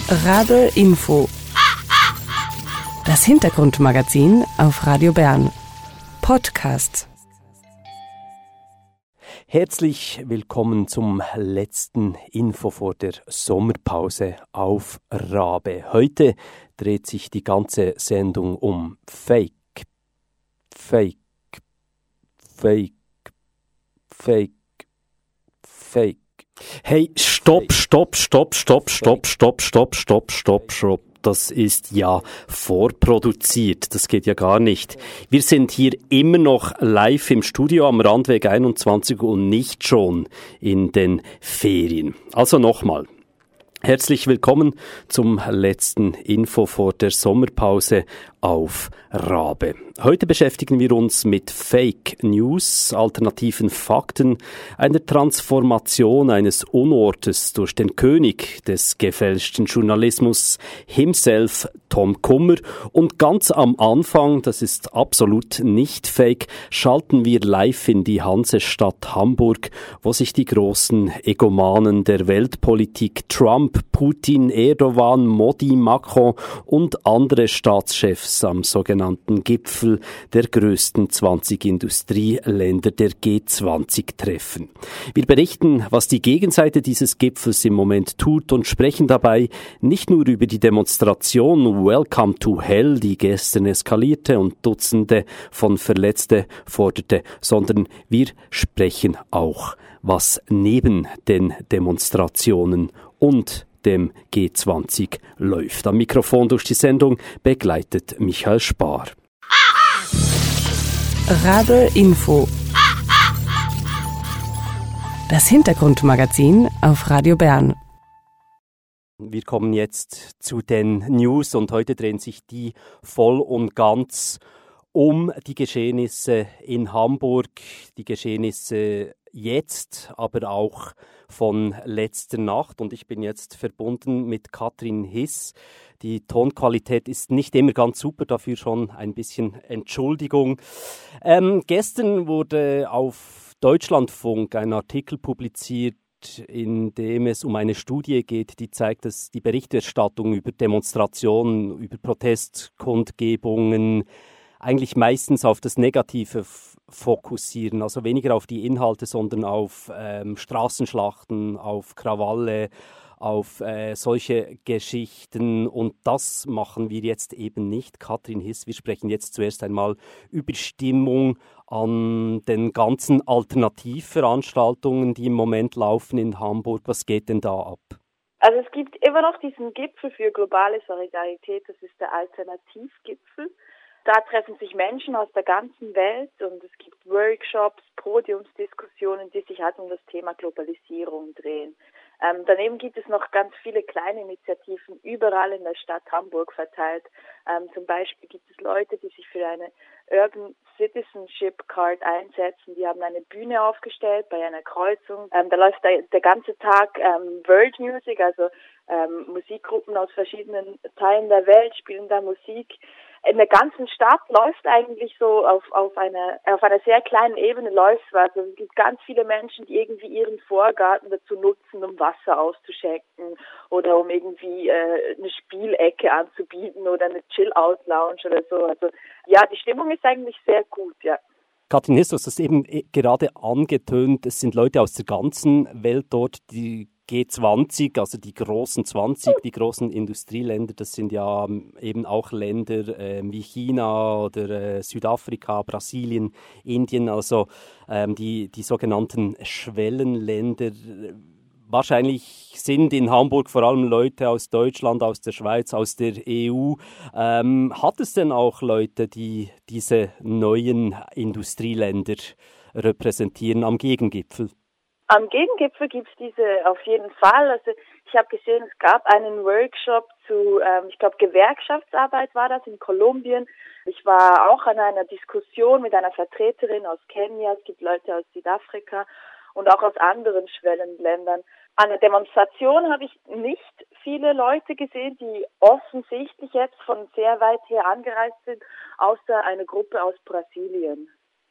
Rabe Info. Das Hintergrundmagazin auf Radio Bern. Podcast. Herzlich willkommen zum letzten Info vor der Sommerpause auf Rabe. Heute dreht sich die ganze Sendung um Fake. Hey, stopp. Das ist ja vorproduziert. Das geht ja gar nicht. Wir sind hier immer noch live im Studio am Randweg 21 und nicht schon in den Ferien. Also nochmal. Herzlich willkommen zum letzten Info vor der Sommerpause auf Rabe. Heute beschäftigen wir uns mit Fake News, alternativen Fakten, einer Transformation eines Unortes durch den König des gefälschten Journalismus, himself, Tom Kummer. Und ganz am Anfang, das ist absolut nicht fake, schalten wir live in die Hansestadt Hamburg, wo sich die großen Egomanen der Weltpolitik Trump, Putin, Erdogan, Modi, Macron und andere Staatschefs am sogenannten Gipfel der größten 20 Industrieländer der G20 treffen. Wir berichten, was die Gegenseite dieses Gipfels im Moment tut und sprechen dabei nicht nur über die Demonstration Welcome to Hell, die gestern eskalierte und Dutzende von Verletzte forderte, sondern wir sprechen auch, was neben den Demonstrationen und dem G20 läuft. Am Mikrofon durch die Sendung begleitet Michael Spar. Rabe Info. Das Hintergrundmagazin auf Radio Bern. Wir kommen jetzt zu den News und heute drehen sich die voll und ganz um die Geschehnisse in Hamburg, die Geschehnisse jetzt, aber auch von letzter Nacht. Und ich bin jetzt verbunden mit Katrin Hiss. Die Tonqualität ist nicht immer ganz super, dafür schon ein bisschen Entschuldigung. Gestern wurde auf Deutschlandfunk ein Artikel publiziert, in dem es um eine Studie geht, die zeigt, dass die Berichterstattung über Demonstrationen, über Protestkundgebungen eigentlich meistens auf das Negative fokussieren, also weniger auf die Inhalte, sondern auf Straßenschlachten, auf Krawalle, auf solche Geschichten, und das machen wir jetzt eben nicht. Katrin Hiss, wir sprechen jetzt zuerst einmal über Stimmung an den ganzen Alternativveranstaltungen, die im Moment laufen in Hamburg. Was geht denn da ab? Also es gibt immer noch diesen Gipfel für globale Solidarität, das ist der Alternativgipfel. Da treffen sich Menschen aus der ganzen Welt und es gibt Workshops, Podiumsdiskussionen, die sich halt um das Thema Globalisierung drehen. Daneben gibt es noch ganz viele kleine Initiativen überall in der Stadt Hamburg verteilt. Zum Beispiel gibt es Leute, die sich für eine Urban Citizenship Card einsetzen. Die haben eine Bühne aufgestellt bei einer Kreuzung. Da läuft der ganze Tag World Music, also Musikgruppen aus verschiedenen Teilen der Welt spielen da Musik. In der ganzen Stadt läuft eigentlich so auf einer sehr kleinen Ebene läuft was. Also es gibt ganz viele Menschen, die irgendwie ihren Vorgarten dazu nutzen, um Wasser auszuschenken oder um irgendwie eine Spielecke anzubieten oder eine Chill-Out-Lounge oder so. Also ja, die Stimmung ist eigentlich sehr gut, ja. Katrin Hiss, du hast das eben gerade angetönt, es sind Leute aus der ganzen Welt dort, die G20, also die großen 20, die großen Industrieländer, das sind ja eben auch Länder wie China oder Südafrika, Brasilien, Indien, also die sogenannten Schwellenländer. Wahrscheinlich sind in Hamburg vor allem Leute aus Deutschland, aus der Schweiz, aus der EU. Hat es denn auch Leute, die diese neuen Industrieländer repräsentieren am Gegengipfel? Am Gegengipfel gibt es diese auf jeden Fall. Also ich habe gesehen, es gab einen Workshop zu, ich glaube, Gewerkschaftsarbeit war das in Kolumbien. Ich war auch an einer Diskussion mit einer Vertreterin aus Kenia. Es gibt Leute aus Südafrika und auch aus anderen Schwellenländern. An der Demonstration habe ich nicht viele Leute gesehen, die offensichtlich jetzt von sehr weit her angereist sind, außer eine Gruppe aus Brasilien.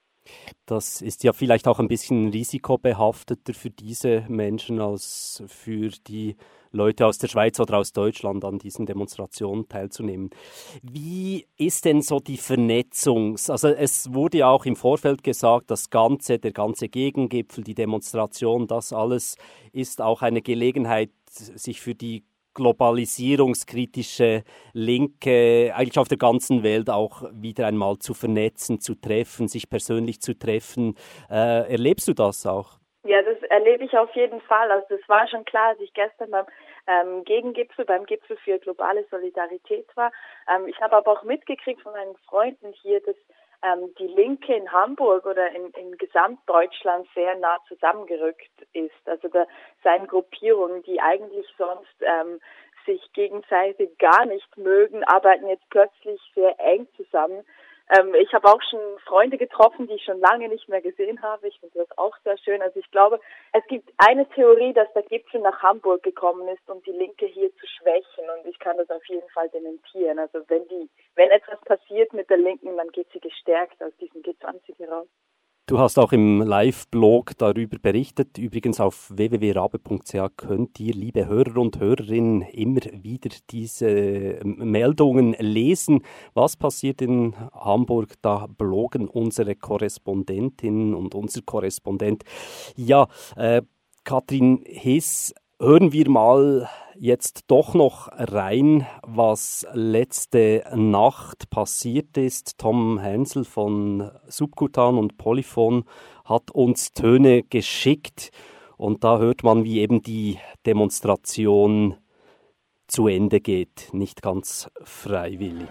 Das ist ja vielleicht auch ein bisschen risikobehafteter für diese Menschen als für die Leute aus der Schweiz oder aus Deutschland an diesen Demonstrationen teilzunehmen. Wie ist denn so die Vernetzung? Also es wurde ja auch im Vorfeld gesagt, der ganze Gegengipfel, die Demonstration, das alles ist auch eine Gelegenheit, sich für die globalisierungskritische Linke eigentlich auf der ganzen Welt auch wieder einmal zu vernetzen, zu treffen, sich persönlich zu treffen. Erlebst du das auch? Ja, das erlebe ich auf jeden Fall. Also das war schon klar, als ich gestern beim Gegengipfel, beim Gipfel für globale Solidarität war. Ich habe aber auch mitgekriegt von meinen Freunden hier, dass die Linke in Hamburg oder in Gesamtdeutschland sehr nah zusammengerückt ist. Also da seien Gruppierungen, die eigentlich sonst sich gegenseitig gar nicht mögen, arbeiten jetzt plötzlich sehr eng zusammen. Ich habe auch schon Freunde getroffen, die ich schon lange nicht mehr gesehen habe. Ich finde das auch sehr schön. Also ich glaube, es gibt eine Theorie, dass der Gipfel nach Hamburg gekommen ist, um die Linke hier zu schwächen. Und ich kann das auf jeden Fall dementieren. Also wenn etwas passiert mit der Linken, dann geht sie gestärkt aus diesem G20 heraus. Du hast auch im Live-Blog darüber berichtet. Übrigens auf www.rabe.ch könnt ihr, liebe Hörer und Hörerinnen, immer wieder diese Meldungen lesen. Was passiert in Hamburg? Da bloggen unsere Korrespondentinnen und unser Korrespondent. Ja, Katrin Hiss, hören wir mal jetzt doch noch rein, was letzte Nacht passiert ist. Tom Hensel von Subkutan und Polyphon hat uns Töne geschickt und da hört man, wie eben die Demonstration zu Ende geht, nicht ganz freiwillig.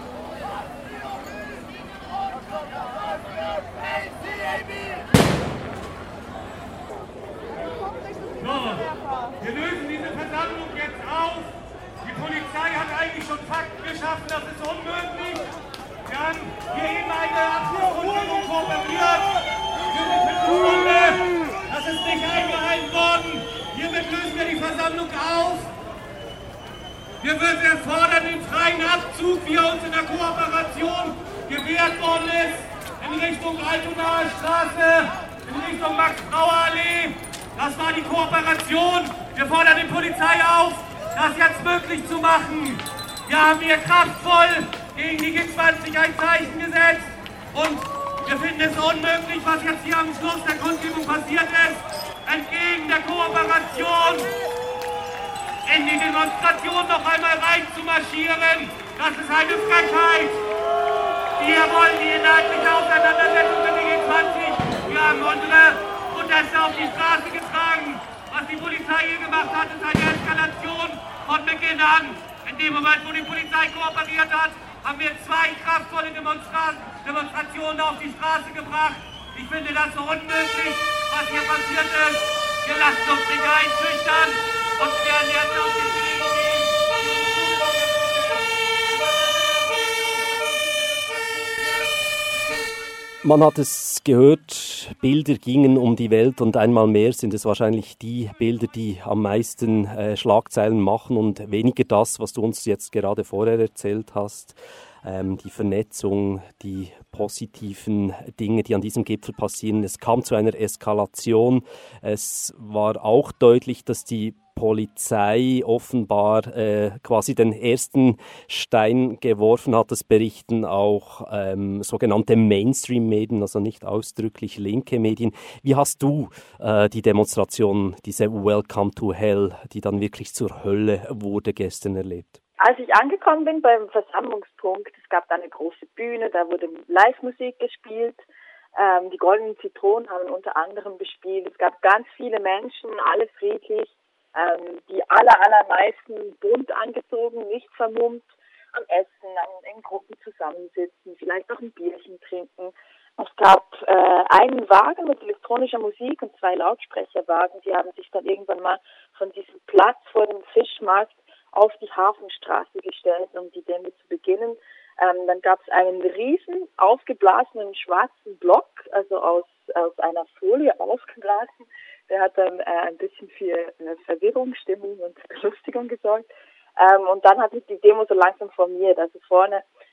Wir lösen diese Versammlung jetzt auf. Die Polizei hat eigentlich schon Fakten geschaffen, das ist unmöglich. Wir haben hier eben eine Abschlussrundführung kooperiert für die Viertelstunde. Das ist nicht eingehalten worden. Hiermit lösen wir die Versammlung auf. Wir fordern den freien Abzug, wie er uns in der Kooperation gewährt worden ist, in Richtung Altonaer Straße, in Richtung Max-Brauer-Allee. Das war die Kooperation. Wir fordern die Polizei auf, das jetzt möglich zu machen. Wir haben hier kraftvoll gegen die G20 ein Zeichen gesetzt. Und wir finden es unmöglich, was jetzt hier am Schluss der Kundgebung passiert ist. Entgegen der Kooperation in die Demonstration noch einmal reinzumarschieren. Das ist eine Frechheit. Wir wollen die inhaltliche Auseinandersetzung mit den G20. Wir haben unsere Proteste auf die Straße getragen. Was die Polizei hier gemacht hat, ist eine Eskalation von Beginn an. In dem Moment, wo die Polizei kooperiert hat, haben wir 2 kraftvolle Demonstrationen auf die Straße gebracht. Ich finde das so unmöglich, was hier passiert ist. Wir lassen uns nicht einschüchtern und werden jetzt auf die Wege gehen. Man hat es gehört, Bilder gingen um die Welt und einmal mehr sind es wahrscheinlich die Bilder, die am meisten Schlagzeilen machen und weniger das, was du uns jetzt gerade vorher erzählt hast. Die Vernetzung, die positiven Dinge, die an diesem Gipfel passieren. Es kam zu einer Eskalation. Es war auch deutlich, dass die Polizei offenbar quasi den ersten Stein geworfen hat. Das berichten auch sogenannte Mainstream-Medien, also nicht ausdrücklich linke Medien. Wie hast du die Demonstration, diese Welcome to Hell, die dann wirklich zur Hölle wurde, gestern erlebt? Als ich angekommen bin beim Versammlungspunkt, es gab da eine große Bühne, da wurde Live-Musik gespielt. Die Goldenen Zitronen haben unter anderem bespielt. Es gab ganz viele Menschen, alle friedlich, die allermeisten bunt angezogen, nicht vermummt, am Essen, in Gruppen zusammensitzen, vielleicht noch ein Bierchen trinken. Es gab einen Wagen mit elektronischer Musik und 2 Lautsprecherwagen. Die haben sich dann irgendwann mal von diesem Platz vor dem Fischmarkt auf die Hafenstraße gestellt, um die Demo zu beginnen. Dann gab es einen riesen aufgeblasenen schwarzen Block, also aus einer Folie aufgeblasen. Der hat dann ein bisschen für eine Verwirrung, Stimmung und Belustigung gesorgt. Und dann hat sich die Demo so langsam formiert. Also vorne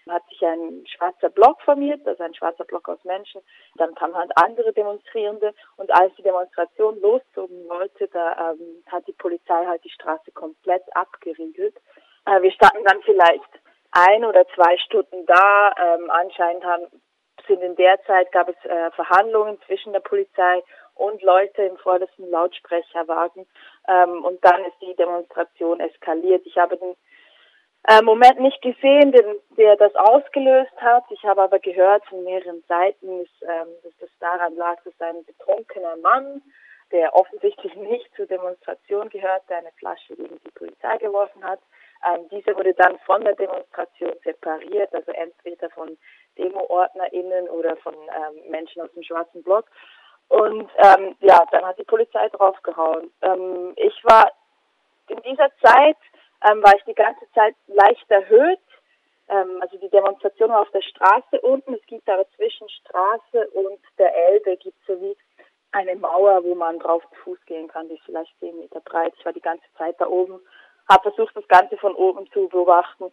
hat sich ein schwarzer Block formiert, also ein schwarzer Block aus Menschen. Dann kamen halt andere Demonstrierende und als die Demonstration loszogen wollte, da hat die Polizei halt die Straße komplett abgeriegelt. Wir standen dann vielleicht 1 oder 2 Stunden da. Anscheinend sind in der Zeit gab es Verhandlungen zwischen der Polizei und Leute im vordersten Lautsprecherwagen. Und dann ist die Demonstration eskaliert. Ich habe den Moment nicht gesehen, der das ausgelöst hat. Ich habe aber gehört von mehreren Seiten, dass das daran lag, dass ein betrunkener Mann, der offensichtlich nicht zur Demonstration gehörte, eine Flasche gegen die Polizei geworfen hat. Diese wurde dann von der Demonstration separiert, also entweder von DemoordnerInnen oder von Menschen aus dem schwarzen Block. Und dann hat die Polizei draufgehauen. Ich war in dieser Zeit war ich die ganze Zeit leicht erhöht. Also die Demonstration war auf der Straße unten. Es gibt aber zwischen Straße und der Elbe gibt es so wie eine Mauer, wo man drauf zu Fuß gehen kann. Die ist vielleicht 10 Meter breit. Ich war die ganze Zeit da oben, habe versucht, das Ganze von oben zu beobachten.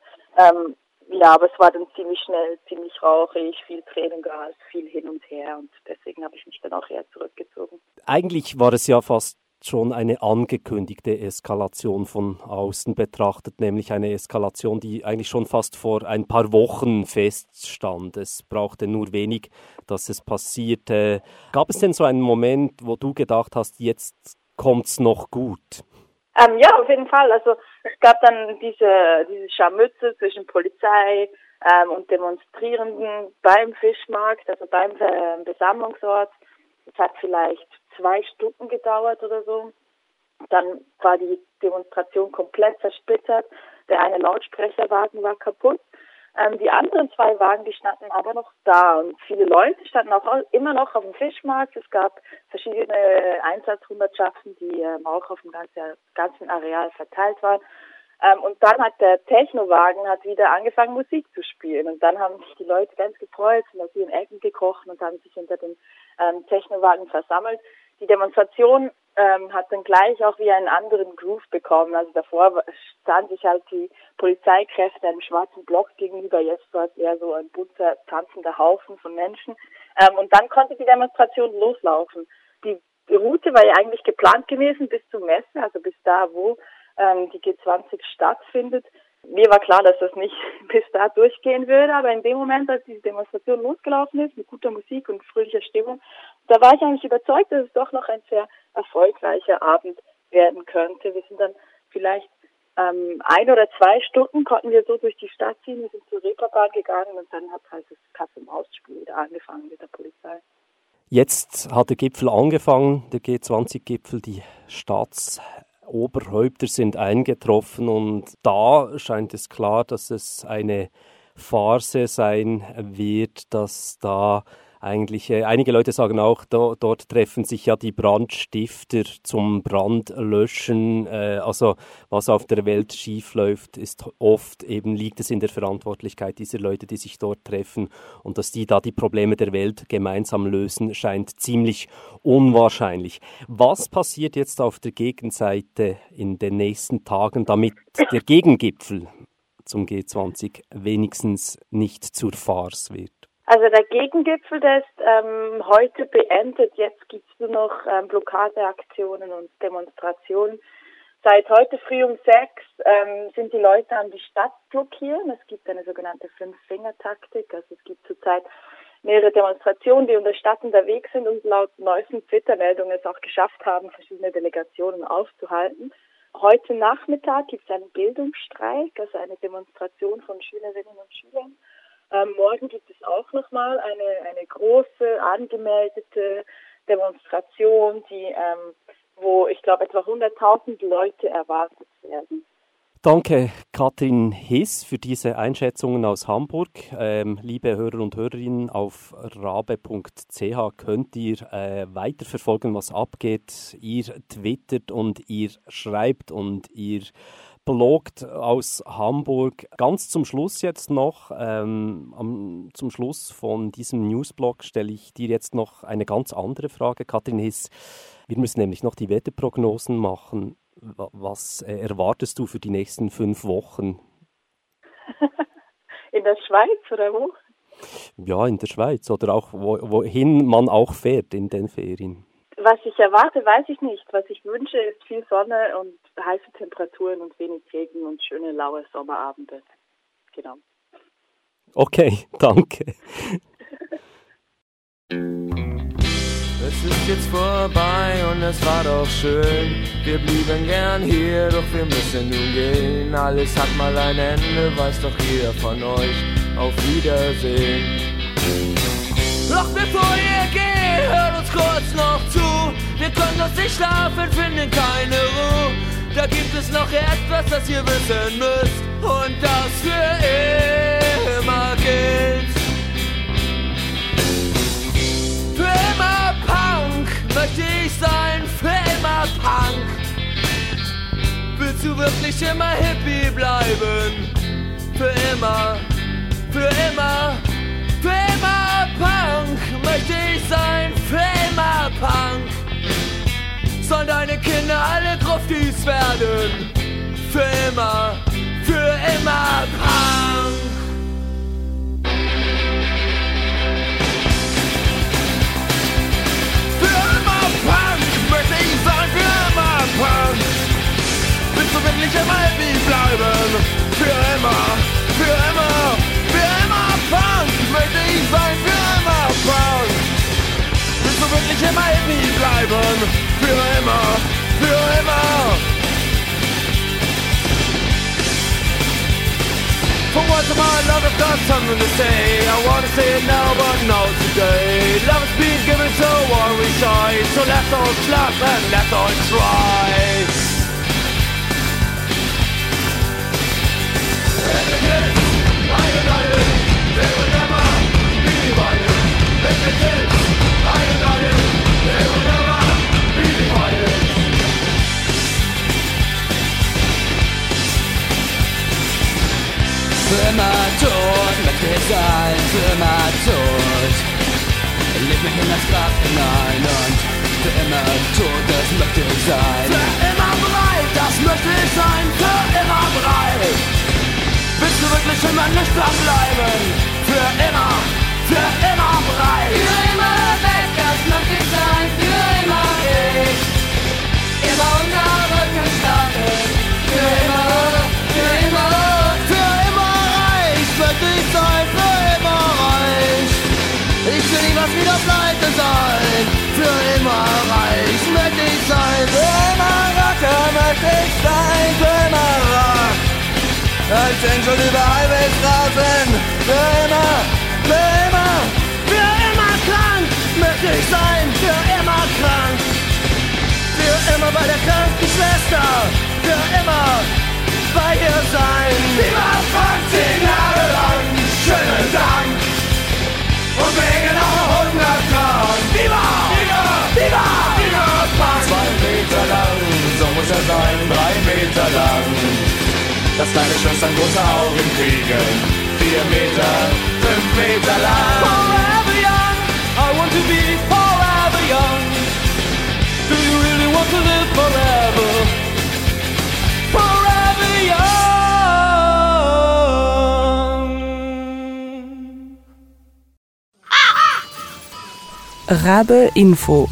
Aber es war dann ziemlich schnell, ziemlich rauchig, viel Tränengas, viel hin und her. Und deswegen habe ich mich dann auch eher zurückgezogen. Eigentlich war es ja fast schon eine angekündigte Eskalation von außen betrachtet, nämlich eine Eskalation, die eigentlich schon fast vor ein paar Wochen feststand. Es brauchte nur wenig, dass es passierte. Gab es denn so einen Moment, wo du gedacht hast, jetzt kommt's noch gut? Ja, auf jeden Fall. Also es gab dann diese Scharmützel zwischen Polizei und Demonstrierenden beim Fischmarkt, also beim Besammlungsort. Es hat vielleicht 2 Stunden gedauert oder so. Dann war die Demonstration komplett zersplittert. Der eine Lautsprecherwagen war kaputt. Die anderen 2 Wagen, die standen aber noch da. Und viele Leute standen auch immer noch auf dem Fischmarkt. Es gab verschiedene Einsatzhundertschaften, die auch auf dem ganzen Areal verteilt waren. Und dann hat der Technowagen wieder angefangen, Musik zu spielen. Und dann haben sich die Leute ganz gefreut, sind aus ihren Ecken gekrochen und haben sich hinter dem Technowagen versammelt. Die Demonstration hat dann gleich auch wie einen anderen Groove bekommen. Also davor sahen sich halt die Polizeikräfte einem schwarzen Block gegenüber. Jetzt war es eher so ein bunter, tanzender Haufen von Menschen. Und dann konnte die Demonstration loslaufen. Die Route war ja eigentlich geplant gewesen bis zur Messe, also bis da, wo die G20 stattfindet. Mir war klar, dass das nicht bis da durchgehen würde, aber in dem Moment, als diese Demonstration losgelaufen ist, mit guter Musik und fröhlicher Stimmung, da war ich eigentlich überzeugt, dass es doch noch ein sehr erfolgreicher Abend werden könnte. Wir sind dann vielleicht 1 oder 2 Stunden konnten wir so durch die Stadt ziehen, wir sind zur Reeperbahn gegangen und dann hat halt das Katz-und-Maus-Spiel wieder angefangen mit der Polizei. Jetzt hat der Gipfel angefangen, der G20-Gipfel, die Staatsoberhäupter sind eingetroffen und da scheint es klar, dass es eine Farce sein wird, dass da eigentlich, einige Leute sagen auch, dort treffen sich ja die Brandstifter zum Brandlöschen. Also was auf der Welt schiefläuft, ist oft eben, liegt es in der Verantwortlichkeit dieser Leute, die sich dort treffen. Und dass die da die Probleme der Welt gemeinsam lösen, scheint ziemlich unwahrscheinlich. Was passiert jetzt auf der Gegenseite in den nächsten Tagen, damit der Gegengipfel zum G20 wenigstens nicht zur Farce wird? Also der Gegengipfel, der ist heute beendet. Jetzt gibt es nur noch Blockadeaktionen und Demonstrationen. Seit heute früh um 6 sind die Leute an die Stadt blockieren. Es gibt eine sogenannte 5-Finger-Taktik. Also es gibt zurzeit mehrere Demonstrationen, die in der Stadt unterwegs sind und laut neuesten Twitter-Meldungen es auch geschafft haben, verschiedene Delegationen aufzuhalten. Heute Nachmittag gibt es einen Bildungsstreik, also eine Demonstration von Schülerinnen und Schülern. Morgen gibt es auch nochmal eine große angemeldete Demonstration, wo ich glaube etwa 100.000 Leute erwartet werden. Danke, Katrin Hiss, für diese Einschätzungen aus Hamburg. Liebe Hörer und Hörerinnen, auf rabe.ch könnt ihr weiterverfolgen, was abgeht. Ihr twittert und ihr schreibt und ihr bloggt aus Hamburg. Ganz zum Schluss jetzt noch, zum Schluss von diesem Newsblog stelle ich dir jetzt noch eine ganz andere Frage, Katrin Hiss. Wir müssen nämlich noch die Wetterprognosen machen. Was erwartest du für die nächsten 5 Wochen? In der Schweiz oder wo? Ja, in der Schweiz oder auch wohin man auch fährt in den Ferien. Was ich erwarte, weiß ich nicht. Was ich wünsche, ist viel Sonne und heiße Temperaturen und wenig Regen und schöne, laue Sommerabende. Genau. Okay, danke. Es ist jetzt vorbei und es war doch schön. Wir blieben gern hier, doch wir müssen nun gehen. Alles hat mal ein Ende, weiß doch jeder von euch. Auf Wiedersehen. Doch bevor ihr geht, hört uns kurz noch zu. Wir können uns nicht schlafen, finden keine Ruhe. Da gibt es noch etwas, das ihr wissen müsst. Und das für immer gilt. Für immer Punk möchte ich sein, für immer Punk. Willst du wirklich immer Hippie bleiben? Für immer, für immer, für immer Punk möchte ich sein, für immer Punk. Sollen deine Kinder alle Gruftis werden? Für immer Punk. Möchte ich sein, für immer Punk. Willst du wirklich immer happy bleiben? Für immer, für immer, für immer Punk. Möchte ich sein, für immer Punk. Willst du wirklich immer happy bleiben? Für immer, für immer. For once in my life I've got something to say. I wanna say it now but not today. Love has been given so what we say. So let's all clap and let's all try. And the kids are united. They will never be divided. And the kids are united. They will never be divided. Für immer tot möchte ich sein, für immer tot. Leg mich in das Grab hinein und für immer tot, das möchte ich sein. Für immer bereit, das möchte ich sein, für immer bereit. Willst du wirklich immer nüchtern bleiben? Für immer bereit. Für immer weg, das möchte ich sein, für immer ich. Immer unter Rücken starten, für immer. Möchte ich sein, für immer reich. Ich will niemals wieder pleite sein. Für immer reich möchte ich sein. Für immer Rocker möchte ich sein. Für immer Rock. Als Angel über Highwaystraßen. Für immer krank möchte ich sein. Für immer krank. Für immer bei der Krankenschwester. Für immer bei ihr sein. Viva Punk, 10 Jahre lang, schönen Dank. Und wegen noch 100 Jahren. Viva, Viva, Viva, Viva Punk. 2 Meter lang, so muss er sein, 3 Meter lang. Dass deine Schwestern große Augen kriegen. 4 Meter, 5 Meter lang. Forever young, I want to be forever young. Do you really want to live forever? Rabe Info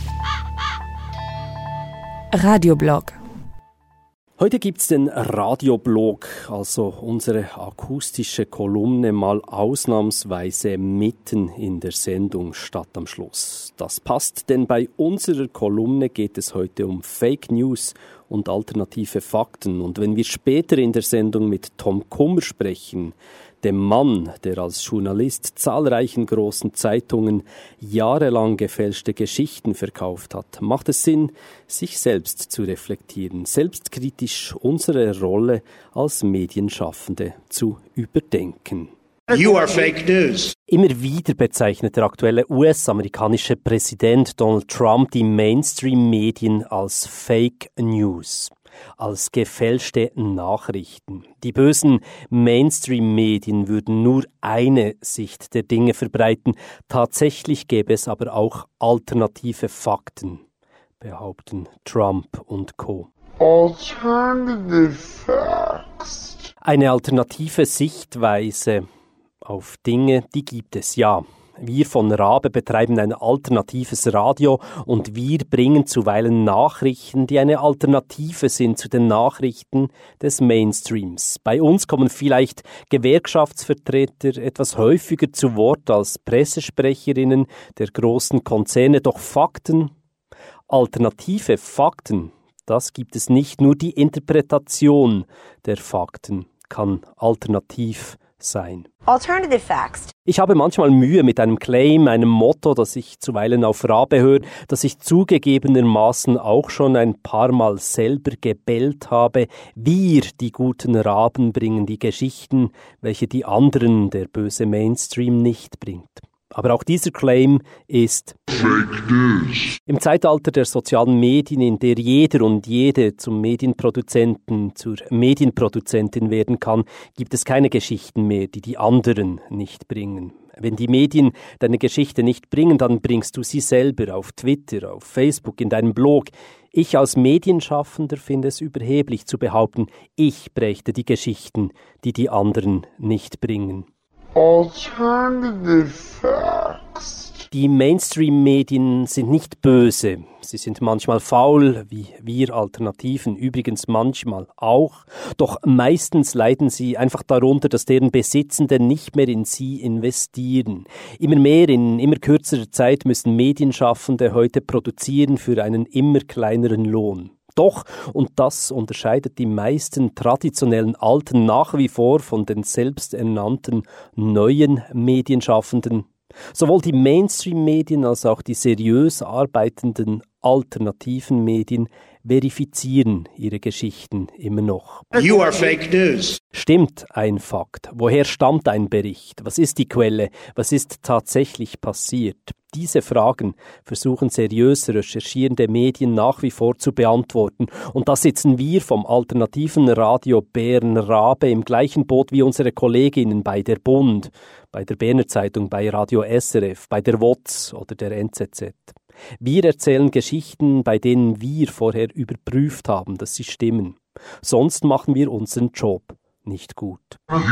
Radioblog. Heute gibt's den Radioblog, also unsere akustische Kolumne mal ausnahmsweise mitten in der Sendung statt am Schluss. Das passt, denn bei unserer Kolumne geht es heute um Fake News und alternative Fakten. Und wenn wir später in der Sendung mit Tom Kummer sprechen, dem Mann, der als Journalist zahlreichen großen Zeitungen jahrelang gefälschte Geschichten verkauft hat, macht es Sinn, sich selbst zu reflektieren, selbstkritisch unsere Rolle als Medienschaffende zu überdenken. You are fake news. Immer wieder bezeichnet der aktuelle US-amerikanische Präsident Donald Trump die Mainstream-Medien als Fake News, als gefälschte Nachrichten. Die bösen Mainstream-Medien würden nur eine Sicht der Dinge verbreiten. Tatsächlich gäbe es aber auch alternative Fakten, behaupten Trump und Co. Alternative facts. Eine alternative Sichtweise auf Dinge, die gibt es, ja. Wir von Rabe betreiben ein alternatives Radio und wir bringen zuweilen Nachrichten, die eine Alternative sind zu den Nachrichten des Mainstreams. Bei uns kommen vielleicht Gewerkschaftsvertreter etwas häufiger zu Wort als Pressesprecherinnen der großen Konzerne, doch Fakten, alternative Fakten, das gibt es nicht. Nur die Interpretation der Fakten kann alternativ sein. Alternative facts. Ich habe manchmal Mühe mit einem Claim, einem Motto, das ich zuweilen auf Rabe höre, das ich zugegebenermaßen auch schon ein paar Mal selber gebellt habe. Wir, die guten Raben, bringen die Geschichten, welche die anderen, der böse Mainstream, nicht bringt. Aber auch dieser Claim ist Fake News. Im Zeitalter der sozialen Medien, in der jeder und jede zum Medienproduzenten, zur Medienproduzentin werden kann, gibt es keine Geschichten mehr, die die anderen nicht bringen. Wenn die Medien deine Geschichte nicht bringen, dann bringst du sie selber auf Twitter, auf Facebook, in deinem Blog. Ich als Medienschaffender finde es überheblich zu behaupten, ich brächte die Geschichten, die die anderen nicht bringen. Alternative facts. Die Mainstream-Medien sind nicht böse. Sie sind manchmal faul, wie wir Alternativen, übrigens manchmal auch. Doch meistens leiden sie einfach darunter, dass deren Besitzende nicht mehr in sie investieren. Immer mehr, in immer kürzerer Zeit müssen Medienschaffende heute produzieren für einen immer kleineren Lohn. Doch, und das unterscheidet die meisten traditionellen Alten nach wie vor von den selbsternannten neuen Medienschaffenden. Sowohl die Mainstream-Medien als auch die seriös arbeitenden alternativen Medien verifizieren ihre Geschichten immer noch. You are fake news. Stimmt ein Fakt? Woher stammt ein Bericht? Was ist die Quelle? Was ist tatsächlich passiert? Diese Fragen versuchen seriös recherchierende Medien nach wie vor zu beantworten. Und da sitzen wir vom alternativen Radio Bern Rabe im gleichen Boot wie unsere Kolleginnen bei der Bund, bei der Berner Zeitung, bei Radio SRF, bei der WOZ oder der NZZ. Wir erzählen Geschichten, bei denen wir vorher überprüft haben, dass sie stimmen. Sonst machen wir unseren Job nicht gut.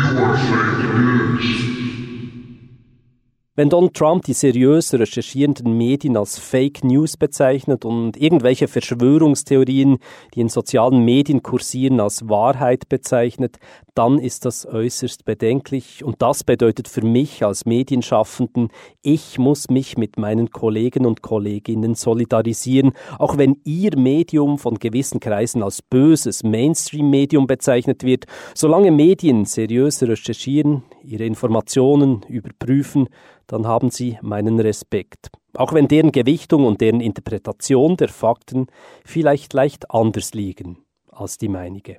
Wenn Donald Trump die seriös recherchierenden Medien als Fake News bezeichnet und irgendwelche Verschwörungstheorien, die in sozialen Medien kursieren, als Wahrheit bezeichnet, dann ist das äußerst bedenklich. Und das bedeutet für mich als Medienschaffenden, ich muss mich mit meinen Kollegen und Kolleginnen solidarisieren, auch wenn ihr Medium von gewissen Kreisen als böses Mainstream-Medium bezeichnet wird. Solange Medien seriös recherchieren, ihre Informationen überprüfen, dann haben sie meinen Respekt. Auch wenn deren Gewichtung und deren Interpretation der Fakten vielleicht leicht anders liegen als die meinige.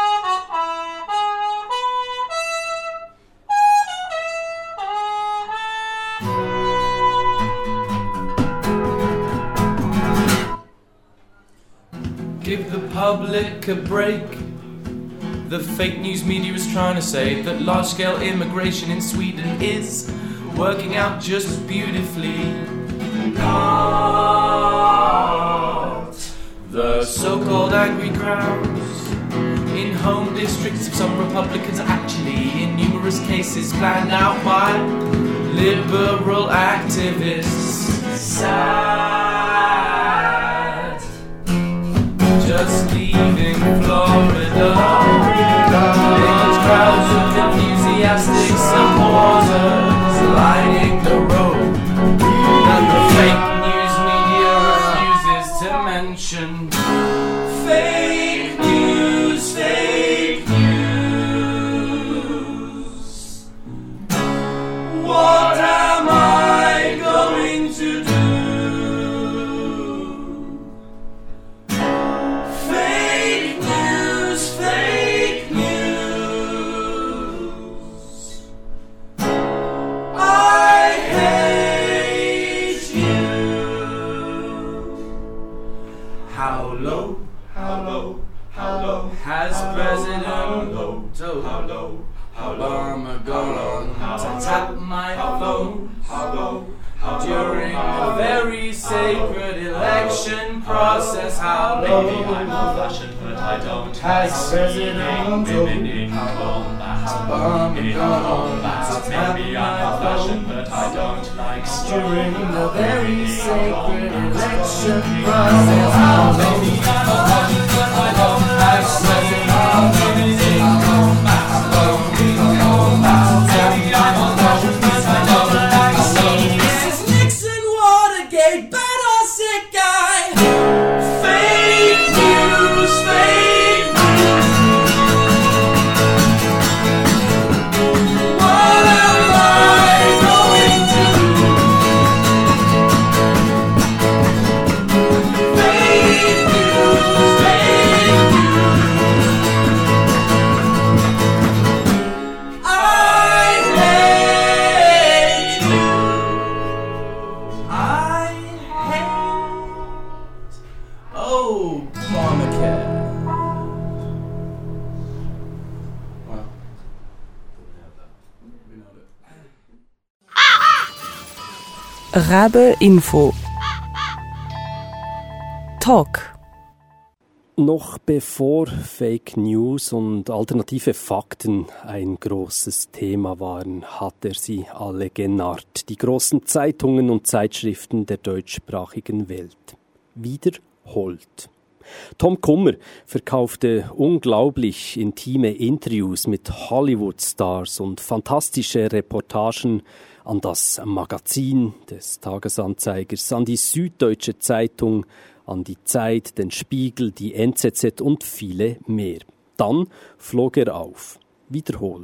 Give the public a break. The fake news media is trying to say that large-scale immigration in Sweden is working out just beautifully. Not the so-called angry crowds in home districts of some Republicans are actually in numerous cases planned out by liberal activists. Sad. Just leaving Florida. Large crowds of enthusiastic supporters lining the road that the fake news media refuses to mention. Fake news, fake news. What am I going to do? Fake news, fake news. I hate you. How low, how low, how low has President Obama gone to tap my phone? How low? During a very sacred election process, how low? Maybe I'm old-fashioned, but I don't has President Obama in home. Maybe I'm old-fashioned, but I don't like during the very sacred election process. Maybe I'm old-fashioned, but I don't like smoking. Maybe I'm old-fashioned, but I don't like smoking. This is Nixon, Watergate, bad or sick guy. Fake news, fake news. What am I going to do? Fake news, fake news. I hate you. I hate Obamacare. Well, we know that. Rabe Info Talk. Noch bevor Fake News und alternative Fakten ein großes Thema waren, hat er sie alle genarrt. Die großen Zeitungen und Zeitschriften der deutschsprachigen Welt. Wiederholt. Tom Kummer verkaufte unglaublich intime Interviews mit Hollywood-Stars und fantastische Reportagen an das Magazin des Tagesanzeigers, an die Süddeutsche Zeitung, an die Zeit, den Spiegel, die NZZ und viele mehr. Dann flog er auf. Wiederholt.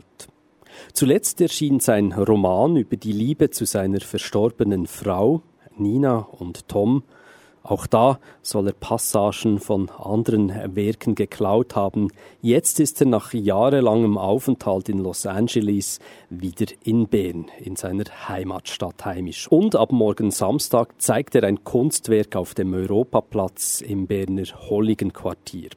Zuletzt erschien sein Roman über die Liebe zu seiner verstorbenen Frau, Nina und Tom. Auch da soll er Passagen von anderen Werken geklaut haben. Jetzt ist er nach jahrelangem Aufenthalt in Los Angeles wieder in Bern, in seiner Heimatstadt heimisch. Und ab morgen Samstag zeigt er ein Kunstwerk auf dem Europaplatz im Berner Holligenquartier.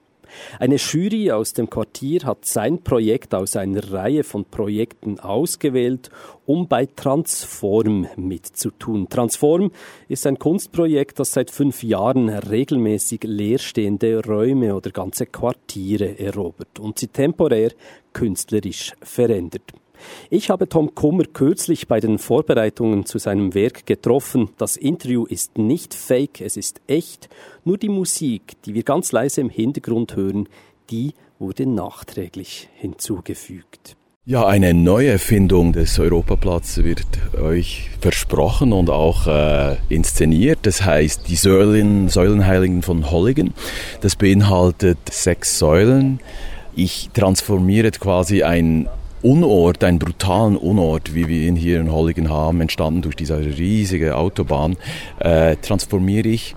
Eine Jury aus dem Quartier hat sein Projekt aus einer Reihe von Projekten ausgewählt, um bei Transform mitzutun. Transform ist ein Kunstprojekt, das seit 5 Jahren regelmäßig leerstehende Räume oder ganze Quartiere erobert und sie temporär künstlerisch verändert. Ich habe Tom Kummer kürzlich bei den Vorbereitungen zu seinem Werk getroffen. Das Interview ist nicht fake, es ist echt. Nur die Musik, die wir ganz leise im Hintergrund hören, die wurde nachträglich hinzugefügt. Ja, eine Neuerfindung des Europaplatz wird euch versprochen und auch inszeniert. Das heißt, die Säulenheiligen von Holligen. Das beinhaltet 6 Säulen. Ich transformiere quasi einen Unort, einen brutalen Unort, wie wir ihn hier in Holligen haben, entstanden durch diese riesige Autobahn, transformiere ich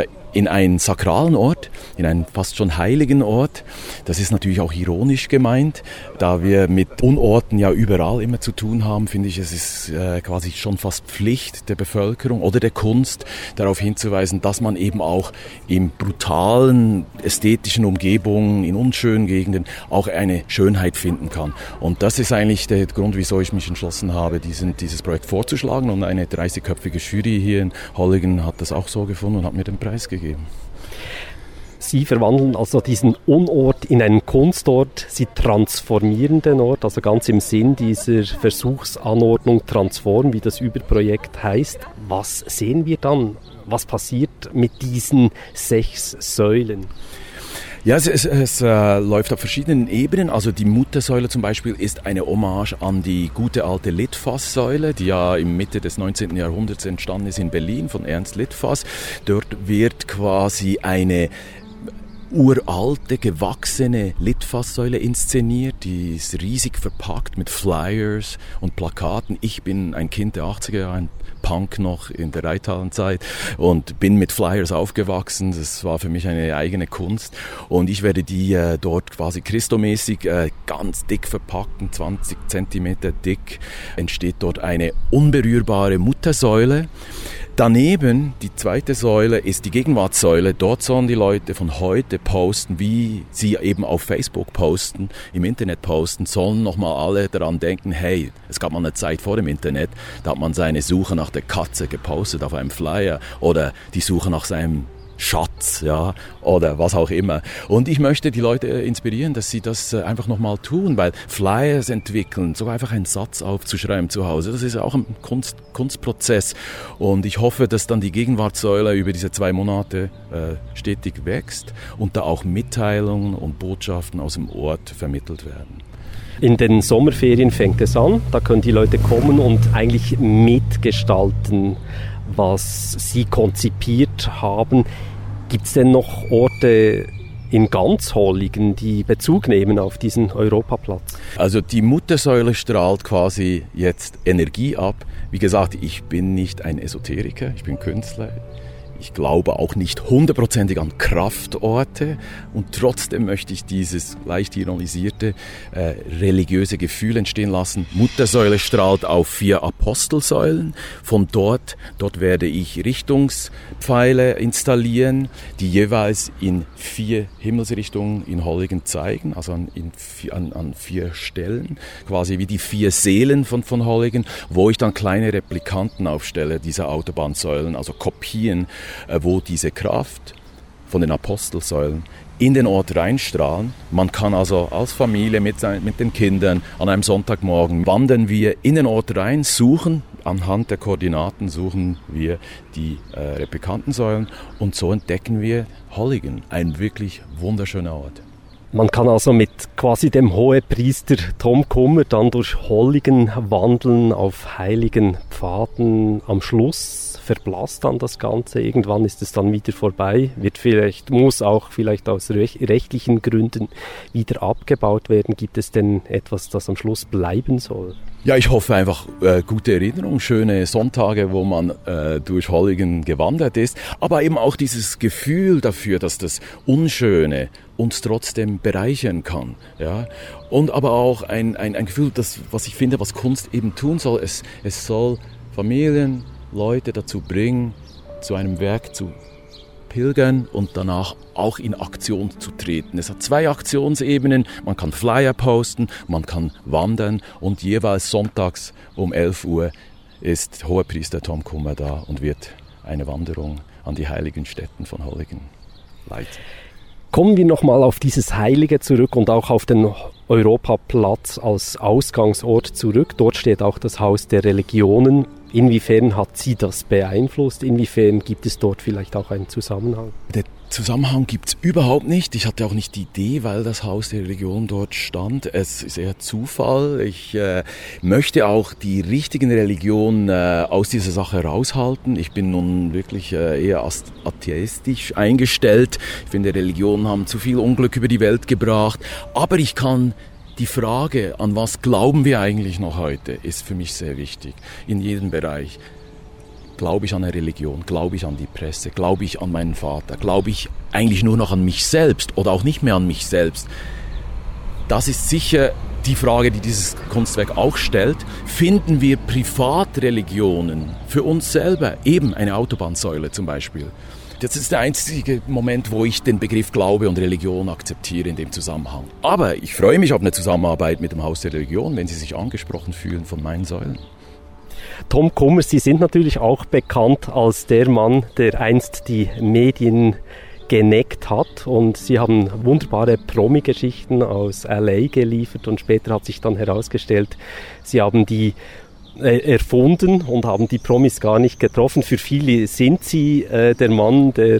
in einen sakralen Ort, in einen fast schon heiligen Ort. Das ist natürlich auch ironisch gemeint, da wir mit Unorten ja überall immer zu tun haben, finde ich, es ist quasi schon fast Pflicht der Bevölkerung oder der Kunst, darauf hinzuweisen, dass man eben auch in brutalen, ästhetischen Umgebungen, in unschönen Gegenden auch eine Schönheit finden kann. Und das ist eigentlich der Grund, wieso ich mich entschlossen habe, dieses Projekt vorzuschlagen. Und eine 30-köpfige Jury hier in Holligen hat das auch so gefunden und hat mir den Preis gegeben. Sie verwandeln also diesen Unort in einen Kunstort, Sie transformieren den Ort, also ganz im Sinn dieser Versuchsanordnung Transform, wie das Überprojekt heißt. Was sehen wir dann? Was passiert mit diesen 6 Säulen? Ja, es läuft auf verschiedenen Ebenen. Also die Muttersäule zum Beispiel ist eine Hommage an die gute alte Litfaßsäule, die ja im Mitte des 19. Jahrhunderts entstanden ist in Berlin von Ernst Litfaß. Dort wird quasi eine uralte, gewachsene Litfaßsäule inszeniert, die ist riesig verpackt mit Flyers und Plakaten. Ich bin ein Kind der 80er Jahre, ein Punk noch in der Reithallenzeit und bin mit Flyers aufgewachsen. Das war für mich eine eigene Kunst und ich werde die dort quasi christomäßig ganz dick verpacken, 20 Zentimeter dick, entsteht dort eine unberührbare Muttersäule. Daneben, die zweite Säule, ist die Gegenwartssäule. Dort sollen die Leute von heute posten, wie sie eben auf Facebook posten, im Internet posten, sollen nochmal alle daran denken, hey, es gab mal eine Zeit vor dem Internet, da hat man seine Suche nach der Katze gepostet auf einem Flyer oder die Suche nach seinem Schatz, ja, oder was auch immer. Und ich möchte die Leute inspirieren, dass sie das einfach nochmal tun, weil Flyers entwickeln, sogar einfach einen Satz aufzuschreiben zu Hause, das ist auch ein Kunstprozess. Und ich hoffe, dass dann die Gegenwartssäule über diese 2 Monate stetig wächst und da auch Mitteilungen und Botschaften aus dem Ort vermittelt werden. In den Sommerferien fängt es an, da können die Leute kommen und eigentlich mitgestalten, was sie konzipiert haben. Gibt es denn noch Orte in ganz Holligen, die Bezug nehmen auf diesen Europaplatz? Also die Muttersäule strahlt quasi jetzt Energie ab. Wie gesagt, ich bin nicht ein Esoteriker, ich bin Künstler. Ich glaube auch nicht 100%ig an Kraftorte und trotzdem möchte ich dieses leicht ironisierte religiöse Gefühl entstehen lassen. Muttersäule strahlt auf 4 Apostelsäulen. Von dort werde ich Richtungspfeile installieren, die jeweils in 4 Himmelsrichtungen in Holligen zeigen, also an 4 Stellen, quasi wie die 4 Seelen von Holligen, wo ich dann kleine Replikanten aufstelle dieser Autobahnsäulen, also Kopien, wo diese Kraft von den Apostelsäulen in den Ort reinstrahlen. Man kann also als Familie mit den Kindern an einem Sonntagmorgen wandern wir in den Ort rein, suchen, anhand der Koordinaten suchen wir die Replikantensäulen und so entdecken wir Holligen, ein wirklich wunderschöner Ort. Man kann also mit quasi dem Hohepriester Tom Kummer dann durch Holligen wandeln auf heiligen Pfaden. Am Schluss verblasst dann das Ganze. Irgendwann ist es dann wieder vorbei. Muss auch vielleicht aus rechtlichen Gründen wieder abgebaut werden. Gibt es denn etwas, das am Schluss bleiben soll? Ja, ich hoffe einfach gute Erinnerungen, schöne Sonntage, wo man durch Holligen gewandert ist, aber eben auch dieses Gefühl dafür, dass das Unschöne uns trotzdem bereichern kann, ja, und aber auch ein Gefühl, was ich finde, was Kunst eben tun soll, es soll Familien, Leute dazu bringen, zu einem Werk zu pilgern und danach auch in Aktion zu treten. Es hat 2 Aktionsebenen, man kann Flyer posten, man kann wandern und jeweils sonntags um 11 Uhr ist Hohepriester Tom Kummer da und wird eine Wanderung an die heiligen Stätten von Holligen leiten. Kommen wir nochmal auf dieses Heilige zurück und auch auf den Europaplatz als Ausgangsort zurück. Dort steht auch das Haus der Religionen. Inwiefern hat Sie das beeinflusst? Inwiefern gibt es dort vielleicht auch einen Zusammenhang? Der Zusammenhang gibt es überhaupt nicht. Ich hatte auch nicht die Idee, weil das Haus der Religion dort stand. Es ist eher Zufall. Ich möchte auch die richtigen Religionen aus dieser Sache raushalten. Ich bin nun wirklich eher atheistisch eingestellt. Ich finde, Religionen haben zu viel Unglück über die Welt gebracht. Aber ich kann die Frage, an was glauben wir eigentlich noch heute, ist für mich sehr wichtig. In jedem Bereich. Glaube ich an eine Religion? Glaube ich an die Presse? Glaube ich an meinen Vater? Glaube ich eigentlich nur noch an mich selbst oder auch nicht mehr an mich selbst? Das ist sicher die Frage, die dieses Kunstwerk auch stellt. Finden wir Privatreligionen für uns selber? Eben eine Autobahnsäule zum Beispiel. Das ist der einzige Moment, wo ich den Begriff Glaube und Religion akzeptiere in dem Zusammenhang. Aber ich freue mich auf eine Zusammenarbeit mit dem Haus der Religion, wenn Sie sich angesprochen fühlen von meinen Säulen. Tom Kummer, Sie sind natürlich auch bekannt als der Mann, der einst die Medien geneckt hat und Sie haben wunderbare Promi-Geschichten aus LA geliefert und später hat sich dann herausgestellt, Sie haben die erfunden und haben die Promis gar nicht getroffen. Für viele sind Sie der Mann, der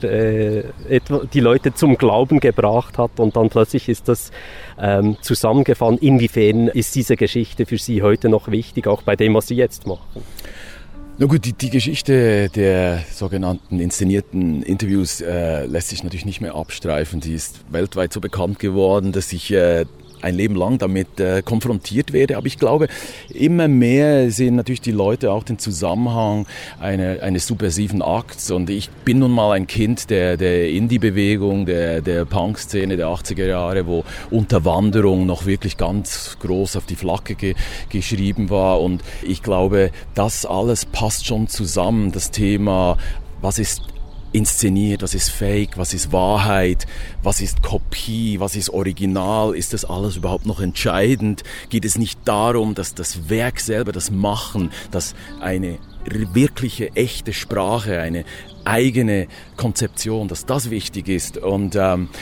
die Leute zum Glauben gebracht hat und dann plötzlich ist das zusammengefallen. Inwiefern ist diese Geschichte für Sie heute noch wichtig, auch bei dem, was Sie jetzt machen? Na gut, die Geschichte der sogenannten inszenierten Interviews lässt sich natürlich nicht mehr abstreifen. Die ist weltweit so bekannt geworden, dass ich ein Leben lang damit konfrontiert werde. Aber ich glaube, immer mehr sehen natürlich die Leute auch den Zusammenhang eines subversiven Akts. Und ich bin nun mal ein Kind der Indie-Bewegung, der Punk-Szene der 80er Jahre, wo Unterwanderung noch wirklich ganz groß auf die Flagge geschrieben war. Und ich glaube, das alles passt schon zusammen. Das Thema, was ist inszeniert, was ist Fake, was ist Wahrheit, was ist Kopie, was ist Original, ist das alles überhaupt noch entscheidend? Geht es nicht darum, dass das Werk selber, das Machen, dass eine wirkliche, echte Sprache, eine eigene Konzeption, dass das wichtig ist? Und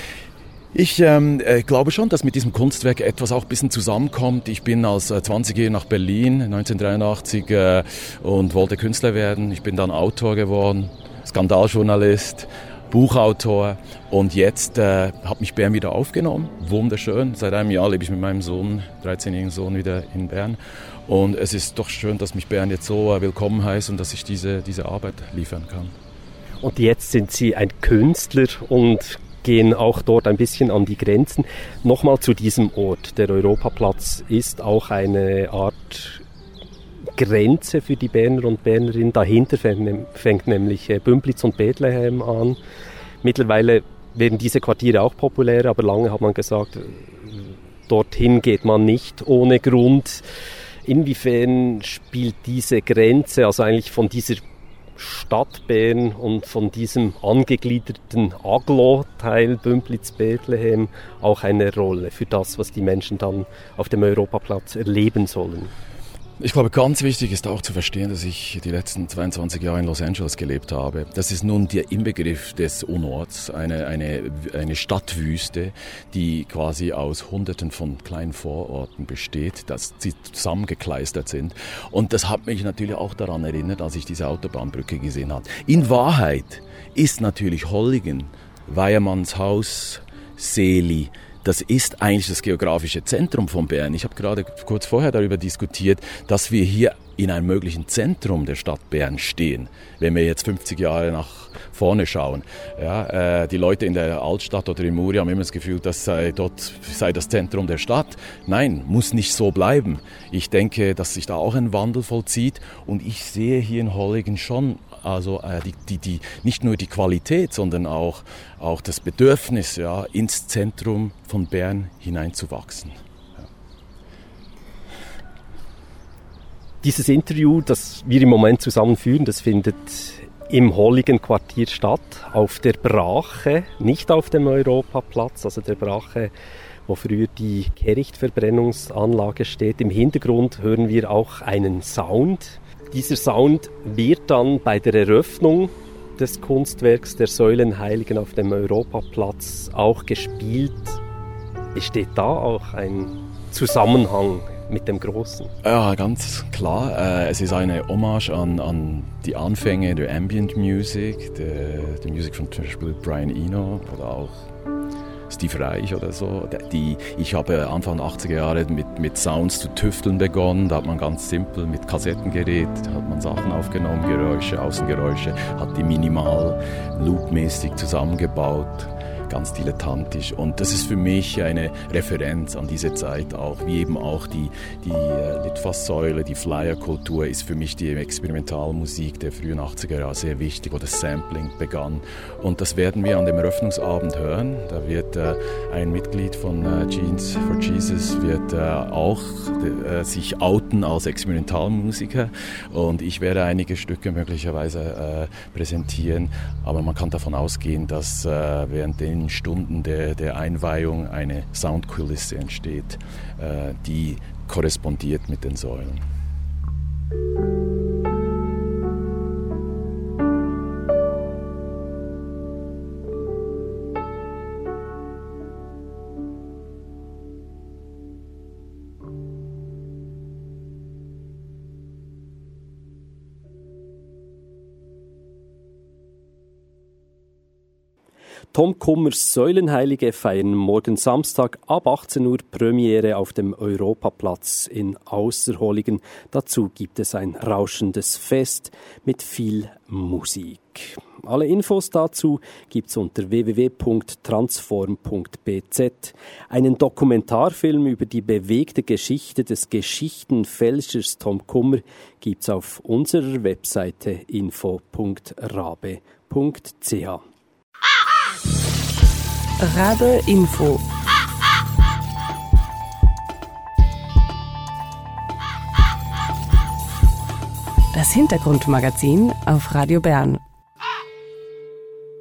ich glaube schon, dass mit diesem Kunstwerk etwas auch ein bisschen zusammenkommt. Ich bin als 20-Jähriger nach Berlin 1983 und wollte Künstler werden. Ich bin dann Autor geworden, Skandaljournalist, Buchautor und jetzt hat mich Bern wieder aufgenommen. Wunderschön. Seit einem Jahr lebe ich mit meinem Sohn, 13-jährigen Sohn, wieder in Bern. Und es ist doch schön, dass mich Bern jetzt so willkommen heißt und dass ich diese Arbeit liefern kann. Und jetzt sind Sie ein Künstler und gehen auch dort ein bisschen an die Grenzen. Nochmal zu diesem Ort. Der Europaplatz ist auch eine Art Grenze für die Berner und Bernerinnen. Dahinter fängt nämlich Bümpliz und Bethlehem an. Mittlerweile werden diese Quartiere auch populärer, aber lange hat man gesagt, dorthin geht man nicht ohne Grund. Inwiefern spielt diese Grenze, also eigentlich von dieser Stadt Bern und von diesem angegliederten Aglo-Teil Bümpliz-Bethlehem auch eine Rolle für das, was die Menschen dann auf dem Europaplatz erleben sollen? Ich glaube, ganz wichtig ist auch zu verstehen, dass ich die letzten 22 Jahre in Los Angeles gelebt habe. Das ist nun der Inbegriff des Unorts, eine Stadtwüste, die quasi aus Hunderten von kleinen Vororten besteht, dass sie zusammengekleistert sind. Und das hat mich natürlich auch daran erinnert, als ich diese Autobahnbrücke gesehen habe. In Wahrheit ist natürlich Holligen, Weyermannshaus, Seeli, das ist eigentlich das geografische Zentrum von Bern. Ich habe gerade kurz vorher darüber diskutiert, dass wir hier in einem möglichen Zentrum der Stadt Bern stehen, wenn wir jetzt 50 Jahre nach vorne schauen. Ja, die Leute in der Altstadt oder in Muri haben immer das Gefühl, dort sei das Zentrum der Stadt. Nein, muss nicht so bleiben. Ich denke, dass sich da auch ein Wandel vollzieht und ich sehe hier in Holligen schon also die nicht nur die Qualität, sondern auch das Bedürfnis, ja, ins Zentrum von Bern hineinzuwachsen. Ja. Dieses Interview, das wir im Moment zusammen führen, das findet im Holligen-Quartier statt, auf der Brache, nicht auf dem Europaplatz, also der Brache, wo früher die Kehrichtverbrennungsanlage steht. Im Hintergrund hören wir auch einen Sound. Dieser Sound wird dann bei der Eröffnung des Kunstwerks der Säulenheiligen auf dem Europaplatz auch gespielt. Besteht da auch ein Zusammenhang mit dem Großen? Ja, ganz klar. Es ist eine Hommage an die Anfänge der Ambient Music, der Musik von zum Beispiel Brian Eno oder auch Steve Reich oder so. Ich habe Anfang der 80er Jahre mit Sounds zu tüfteln begonnen. Da hat man ganz simpel mit Kassettengerät hat man Sachen aufgenommen, Geräusche, Außengeräusche, hat die minimal loopmäßig zusammengebaut, ganz dilettantisch. Und das ist für mich eine Referenz an diese Zeit auch, wie eben auch die Litfaßsäule, die Flyer-Kultur ist für mich die Experimentalmusik der frühen 80er Jahre sehr wichtig, wo das Sampling begann. Und das werden wir an dem Eröffnungsabend hören. Da wird ein Mitglied von Jeans for Jesus wird auch sich outen als Experimentalmusiker und ich werde einige Stücke möglicherweise präsentieren, aber man kann davon ausgehen, dass während den Stunden der Einweihung eine Soundkulisse entsteht, die korrespondiert mit den Säulen. Tom Kummers Säulenheilige feiern morgen Samstag ab 18 Uhr Premiere auf dem Europaplatz in Ausserholligen. Dazu gibt es ein rauschendes Fest mit viel Musik. Alle Infos dazu gibt's unter www.transform.bz. Einen Dokumentarfilm über die bewegte Geschichte des Geschichtenfälschers Tom Kummer gibt's auf unserer Webseite info.rabe.ch. Rabe Info. Das Hintergrundmagazin auf Radio Bern.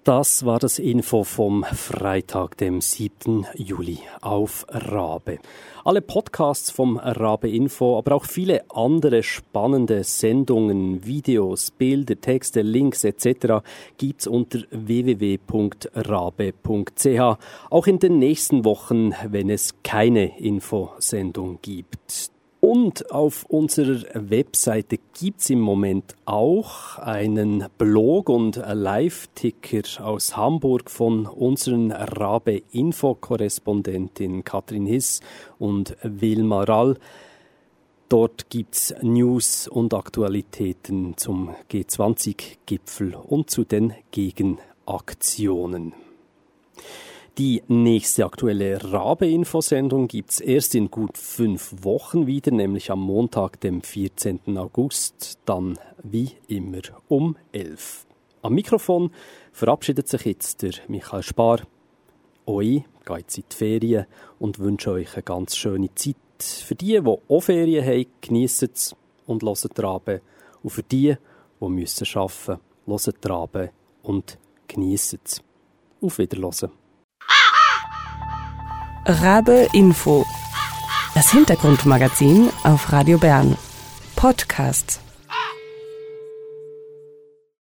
Das war das Info vom Freitag, dem 7. Juli auf Rabe. Alle Podcasts vom Rabe Info, aber auch viele andere spannende Sendungen, Videos, Bilder, Texte, Links etc. gibt's unter www.rabe.ch. Auch in den nächsten Wochen, wenn es keine Infosendung gibt. Und auf unserer Webseite gibt's im Moment auch einen Blog und Live-Ticker aus Hamburg von unseren Rabe-Info-Korrespondentinnen Katrin Hiss und Wilma Rall. Dort gibt's News und Aktualitäten zum G20-Gipfel und zu den Gegenaktionen. Die nächste aktuelle Rabe-Infosendung gibt's erst in gut 5 Wochen wieder, nämlich am Montag, dem 14. August, dann wie immer um 11. Am Mikrofon verabschiedet sich jetzt der Michael Spar. Ich gehe jetzt in die Ferien und wünsche euch eine ganz schöne Zeit. Für die auch Ferien haben, geniessen es und hören Rabe. Und für die arbeiten müssen, hören Rabe und geniessen es. Auf Wiederhören. Rabe Info. Das Hintergrundmagazin auf Radio Bern. Podcast.